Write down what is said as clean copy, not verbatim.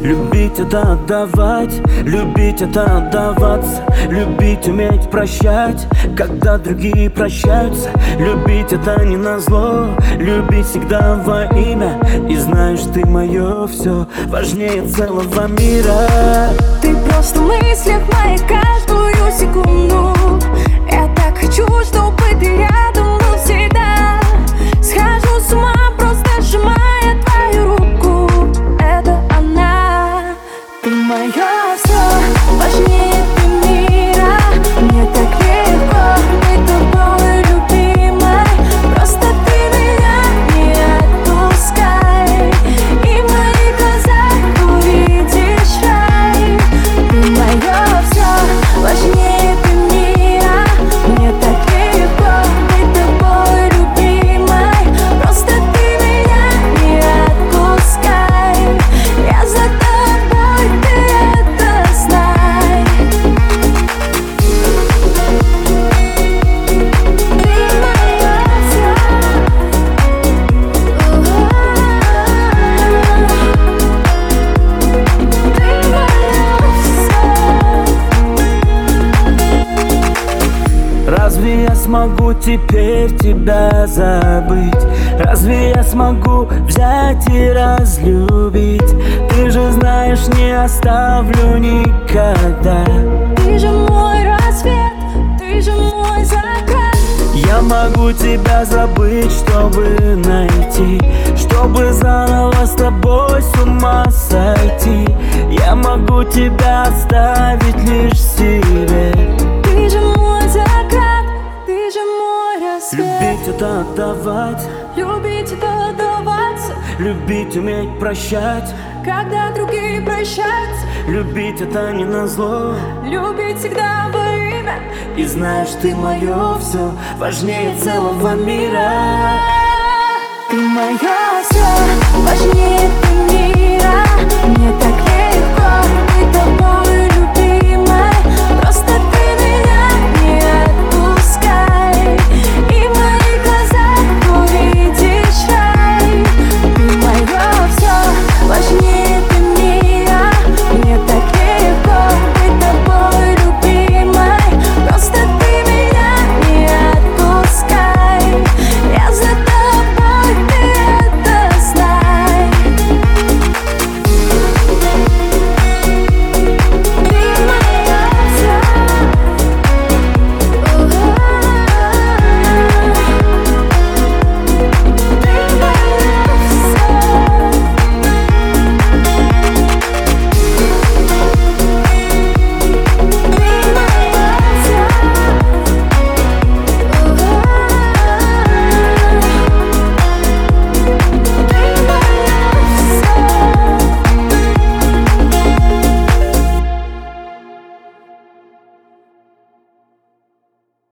Любить это отдавать, любить это отдаваться. Любить, уметь прощать, когда другие прощаются. Любить это не назло, любить всегда во имя. И знаешь, ты мое все, важнее целого мира. Ты просто в мыслях моих каждую секунду. Я так хочу, чтобы ты рядом был всегда. Схожу с ума, просто сжимая твою руку. Это она, ты мое все, важнее ты мира. Мне так легко быть тобой, любимой. Просто ты меня не отпускай, и в моих глазах увидишь рай. Ты мое все, важнее ты мира. Мне так легко быть тобой, любимой. Просто ты меня не отпускай. Я за тобой, ты это знай. Ты мое все. Ты мое все. Разве я смогу теперь тебя забыть? Разве я смогу взять и разлюбить? Ты же знаешь, не оставлю никогда. Ты же мой рассвет, ты же мой закат. Я могу тебя забыть, чтобы найти, чтобы заново с тобой с ума сойти. Я могу тебя оставить лишь себе. Ты же мой закат, ты же мой рассвет. Любить это отдавать, Любить это отдаваться, любить, уметь прощать. когда другие прощаются. Любить это не назло, Любить всегда во имя. и знаешь, ты мое все, важнее целого мира. Ты мое все,